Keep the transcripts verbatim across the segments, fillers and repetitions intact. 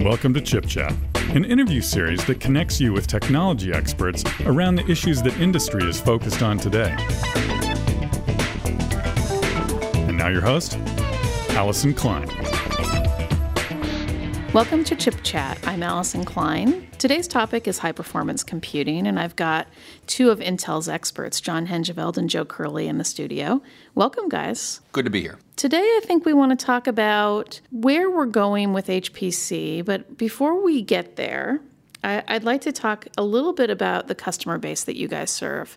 Welcome to Chip Chat, an interview series that connects you with technology experts around the issues that industry is focused on today. And now your host, Allison Klein. Welcome to Chip Chat. I'm Allison Klein. Today's topic is high-performance computing, and I've got two of Intel's experts, John Hengeveld and Joe Curley, in the studio. Welcome, guys. Good to be here. Today, I think we want to talk about where we're going with H P C, but before we get there, I, I'd like to talk a little bit about the customer base that you guys serve.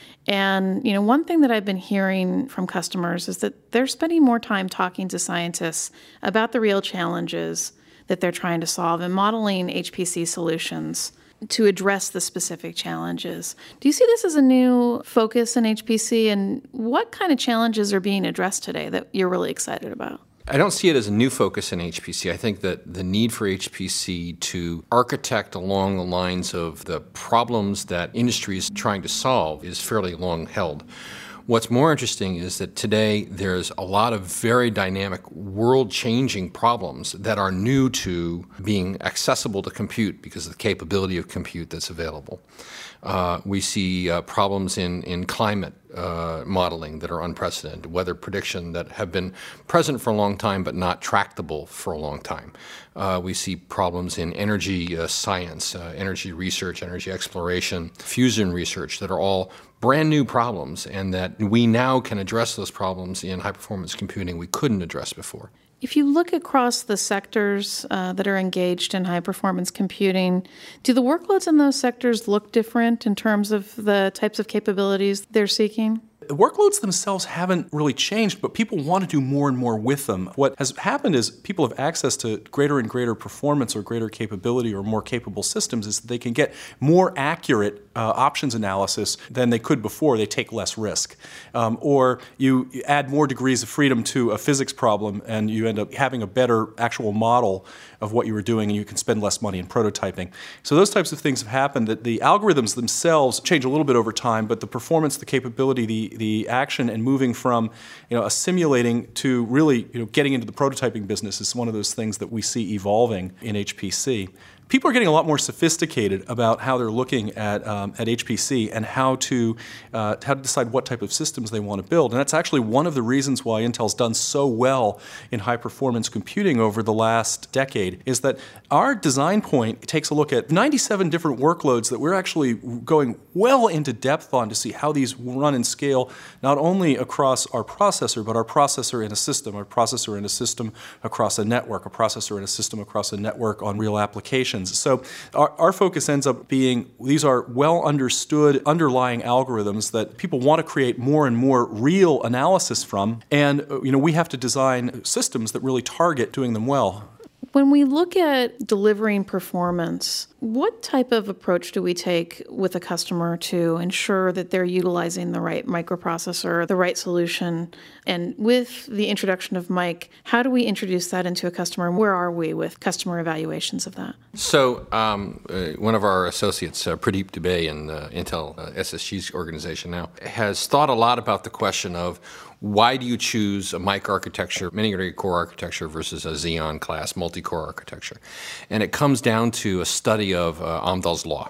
And, you know, one thing that I've been hearing from customers is that they're spending more time talking to scientists about the real challenges that they're trying to solve and modeling H P C solutions to address the specific challenges. Do you see this as a new focus in H P C, and what kind of challenges are being addressed today that you're really excited about? I don't see it as a new focus in H P C. I think that the need for H P C to architect along the lines of the problems that industry is trying to solve is fairly long held. What's more interesting is that today there's a lot of very dynamic, world-changing problems that are new to being accessible to compute because of the capability of compute that's available. Uh, we see uh, problems in, in climate uh, modeling that are unprecedented, weather prediction that have been present for a long time but not tractable for a long time. Uh, we see problems in energy uh, science, uh, energy research, energy exploration, fusion research that are all brand new problems, and that we now can address those problems in high-performance computing we couldn't address before. If you look across the sectors uh, that are engaged in high-performance computing, do the workloads in those sectors look different in terms of the types of capabilities they're seeking? The workloads themselves haven't really changed, but people want to do more and more with them. What has happened is people have access to greater and greater performance or greater capability or more capable systems is that they can get more accurate uh, options analysis than they could before. They take less risk. Um, or you, you add more degrees of freedom to a physics problem and you end up having a better actual model of what you were doing and you can spend less money in prototyping. So those types of things have happened. That the algorithms themselves change a little bit over time, but the performance, the capability, the the action and moving from, you know, a simulating to really, you know, getting into the prototyping business is one of those things that we see evolving in H P C. People are getting a lot more sophisticated about how they're looking at um, at H P C and how to uh, how to decide what type of systems they want to build. And that's actually one of the reasons why Intel's done so well in high-performance computing over the last decade, is that our design point takes a look at ninety-seven different workloads that we're actually going well into depth on to see how these run and scale, not only across our processor, but our processor in a system, our processor in a system across a network, a processor in a system across a network on real applications. So our, our focus ends up being these are well understood underlying algorithms that people want to create more and more real analysis from. And you know, we have to design systems that really target doing them well. When we look at delivering performance, what type of approach do we take with a customer to ensure that they're utilizing the right microprocessor, the right solution? And with the introduction of Mike, how do we introduce that into a customer? And where are we with customer evaluations of that? So um, uh, one of our associates, uh, Pradeep Dubey in uh, Intel uh, S S G's organization now, has thought a lot about the question of why do you choose a Mike architecture, many core architecture versus a Xeon class multi-core architecture? And it comes down to a study of uh, Amdahl's law.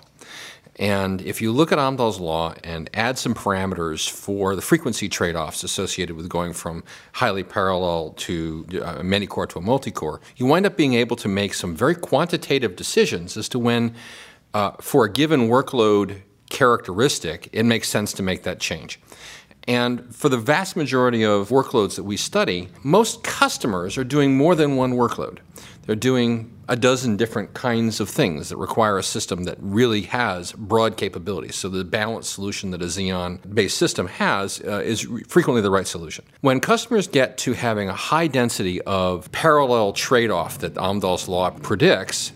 And if you look at Amdahl's law and add some parameters for the frequency trade-offs associated with going from highly parallel to uh, many-core to a multi-core, you wind up being able to make some very quantitative decisions as to when, uh, for a given workload characteristic, it makes sense to make that change. And for the vast majority of workloads that we study, most customers are doing more than one workload. They're doing a dozen different kinds of things that require a system that really has broad capabilities. So the balanced solution that a Xeon-based system has uh, is re- frequently the right solution. When customers get to having a high density of parallel trade-off that Amdahl's law predicts,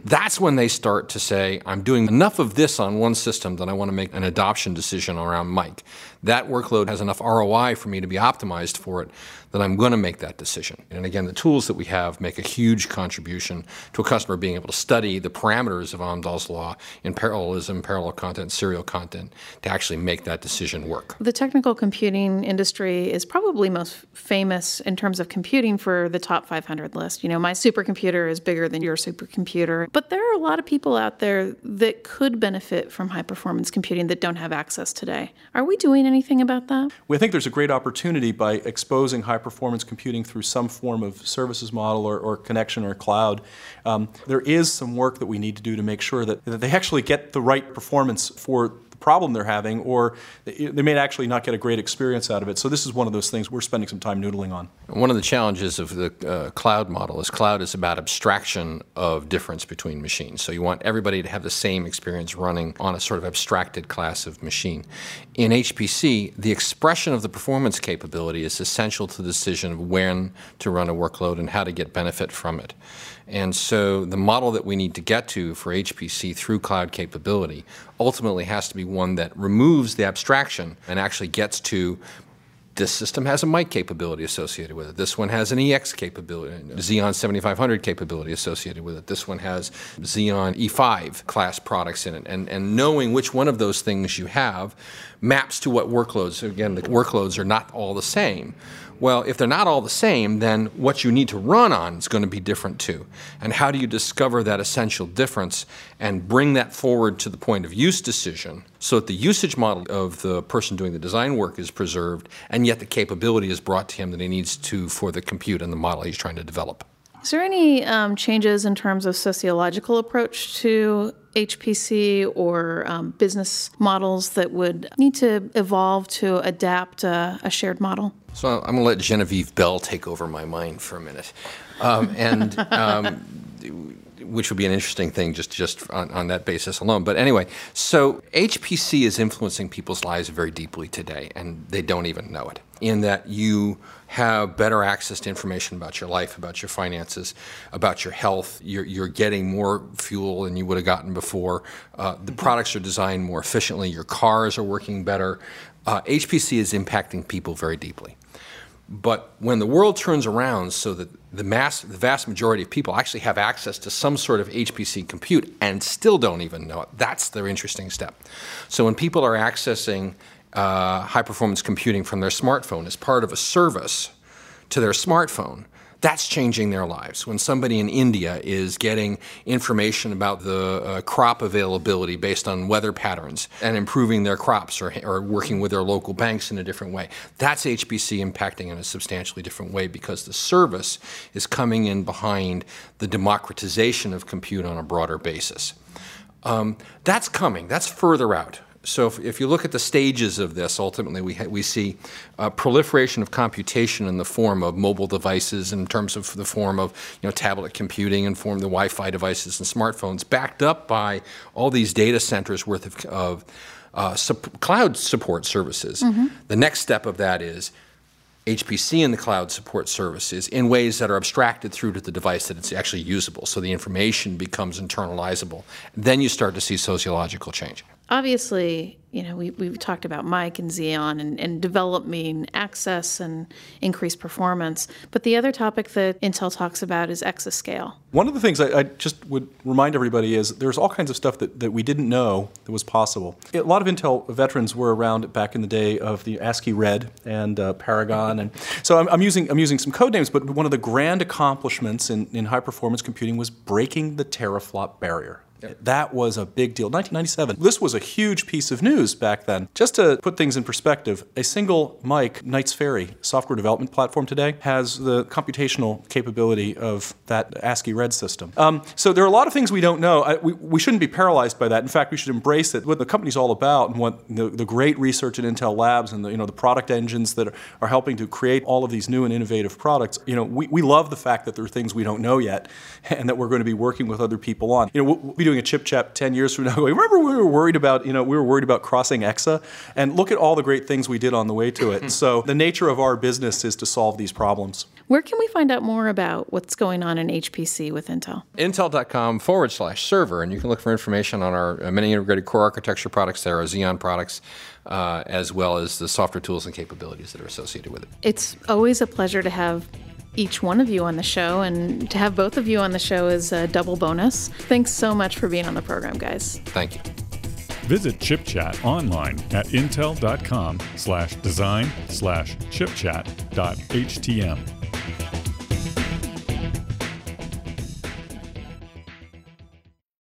That's when they start to say, I'm doing enough of this on one system that I want to make an adoption decision around Mike. That workload has enough R O I for me to be optimized for it that I'm going to make that decision. And again, the tools that we have make a huge contribution to a customer being able to study the parameters of Amdahl's law in parallelism, parallel content, serial content to actually make that decision work. The technical computing industry is probably most famous in terms of computing for the top five hundred list. You know, my supercomputer is bigger than your supercomputer. But there are a lot of people out there that could benefit from high-performance computing that don't have access today. Are we doing anything about that? We think there's a great opportunity by exposing high-performance computing through some form of services model or, or connection or cloud. Um, there is some work that we need to do to make sure that, that they actually get the right performance for the problem they're having, or they may actually not get a great experience out of it. So this is one of those things we're spending some time noodling on. One of the challenges of the uh, cloud model is cloud is about abstraction of difference between machines. So you want everybody to have the same experience running on a sort of abstracted class of machine. In H P C, the expression of the performance capability is essential to the decision of when to run a workload and how to get benefit from it. And so the model that we need to get to for H P C through cloud capability ultimately has to be one that removes the abstraction and actually gets to this system has a Mike capability associated with it. This one has an E X capability, Xeon seventy-five hundred capability associated with it. This one has Xeon E five class products in it. And, and knowing which one of those things you have maps to what workloads. Again, the workloads are not all the same. Well, if they're not all the same, then what you need to run on is going to be different too. And how do you discover that essential difference and bring that forward to the point of use decision so that the usage model of the person doing the design work is preserved and yet the capability is brought to him that he needs to for the compute and the model he's trying to develop? Is there any um, changes in terms of sociological approach to H P C or um, business models that would need to evolve to adapt a, a shared model? So I'm going to let Genevieve Bell take over my mind for a minute, um, and um, which would be an interesting thing just, just on, on that basis alone. But anyway, so H P C is influencing people's lives very deeply today, and they don't even know it, in that you have better access to information about your life, about your finances, about your health. You're, you're getting more fuel than you would have gotten before. Uh, the products are designed more efficiently. Your cars are working better. Uh, H P C is impacting people very deeply. But when the world turns around so that the mass, the vast majority of people actually have access to some sort of H P C compute and still don't even know it, that's the interesting step. So when people are accessing uh, high-performance computing from their smartphone as part of a service to their smartphone, that's changing their lives. When somebody in India is getting information about the uh, crop availability based on weather patterns and improving their crops or, or working with their local banks in a different way, that's H P C impacting in a substantially different way because the service is coming in behind the democratization of compute on a broader basis. Um, that's coming. That's further out. So if, if you look at the stages of this, ultimately we, ha- we see uh, proliferation of computation in the form of mobile devices, in terms of the form of you know tablet computing, in form of the Wi-Fi devices and smartphones, backed up by all these data centers worth of, of uh, sup- cloud support services. Mm-hmm. The next step of that is H P C in the cloud support services in ways that are abstracted through to the device that it's actually usable, so the information becomes internalizable. Then you start to see sociological change. Obviously, you know, we, we've talked about Mike and Xeon and, and developing access and increased performance. But the other topic that Intel talks about is exascale. One of the things I, I just would remind everybody is there's all kinds of stuff that, that we didn't know that was possible. A lot of Intel veterans were around back in the day of the ASCII Red and uh, Paragon. And so I'm, I'm, using, I'm using some code names, but one of the grand accomplishments in, in high-performance computing was breaking the teraflop barrier. Yep. That was a big deal. nineteen ninety-seven. This was a huge piece of news back then. Just to put things in perspective, a single Mike Knights Ferry software development platform today has the computational capability of that ASCII Red system. Um, so there are a lot of things we don't know. I, we, we shouldn't be paralyzed by that. In fact, we should embrace it. What the company's all about and what the, the great research at Intel Labs and the, you know, the product engines that are, are helping to create all of these new and innovative products, you know, we, we love the fact that there are things we don't know yet and that we're going to be working with other people on. You know, we'll, we'll be doing a chip chat ten years from now. Remember we were worried about, you know, we were worried about crossing Exa? And look at all the great things we did on the way to it. So the nature of our business is to solve these problems. Where can we find out more about what's going on in H P C with Intel? Intel.com forward slash server, and you can look for information on our uh, many integrated core architecture products there, our Xeon products, uh, as well as the software tools and capabilities that are associated with it. It's always a pleasure to have each one of you on the show, and to have both of you on the show is a double bonus. Thanks so much for being on the program, guys. Thank you. Visit ChipChat online at intel.com slash design slash chipchat dot htm.